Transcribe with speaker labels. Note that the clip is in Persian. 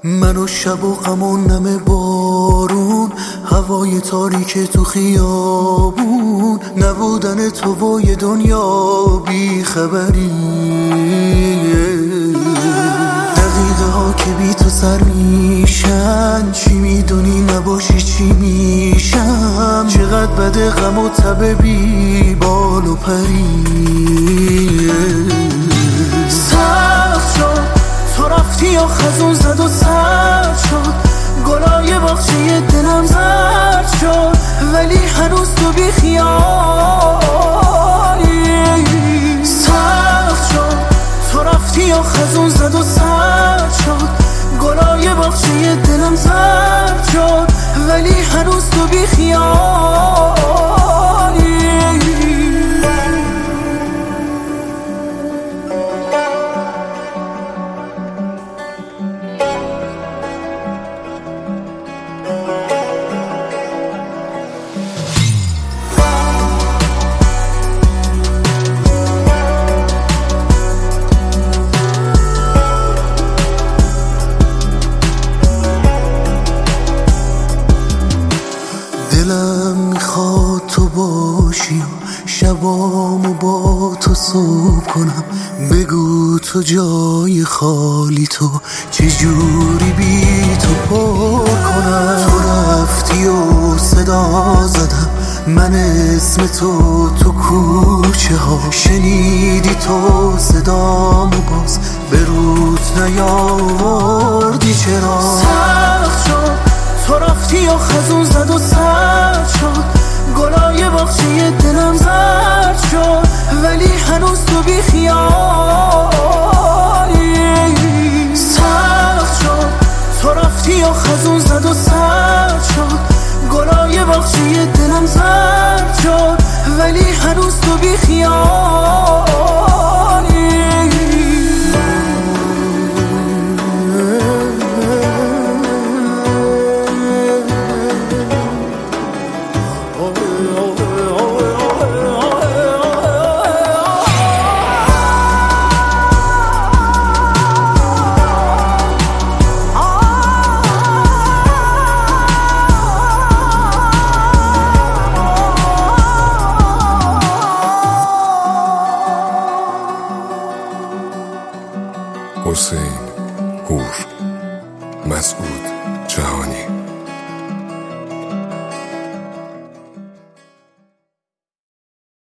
Speaker 1: من و شب و غم و نم بارون، هوای تاریک تو خیابون، نبودن تو و یه دنیا بی خبری. دقیقه ها که بی تو سر میشن، چی میدونی نباشی چی میشم. چقدر بده غم و تب بی بال و پری. سخت شد تو رفتی و خزون زد و سرد شد، گلای باغچه دلم زرد شد، ولی هنوز تو بی خیالی. سخت شد تو رفتی و خزون زد و سرد شد، گلای باغچه دلم زرد شد، ولی هنوز تو بی خیالی. دلم میخواد تو باشی و شبامو با تو صبح کنم. بگو تو جای خالی تو چجوری بی تو پر کنم. تو رفتی و صدا زدم من اسم تو کوچه ها، شنیدی تو صدامو باز به روت نیاوردی چرا. سخت شد تو رفتی و خزون زد و سرد شد، گلای باغچه دلم زرد شد، ولی هنوز تو بی خیالی. سخت شد تو رفتی و خزون زد و سرد شد، گلای باغچه دلم زرد شد، ولی هنوز تو بی خیالی.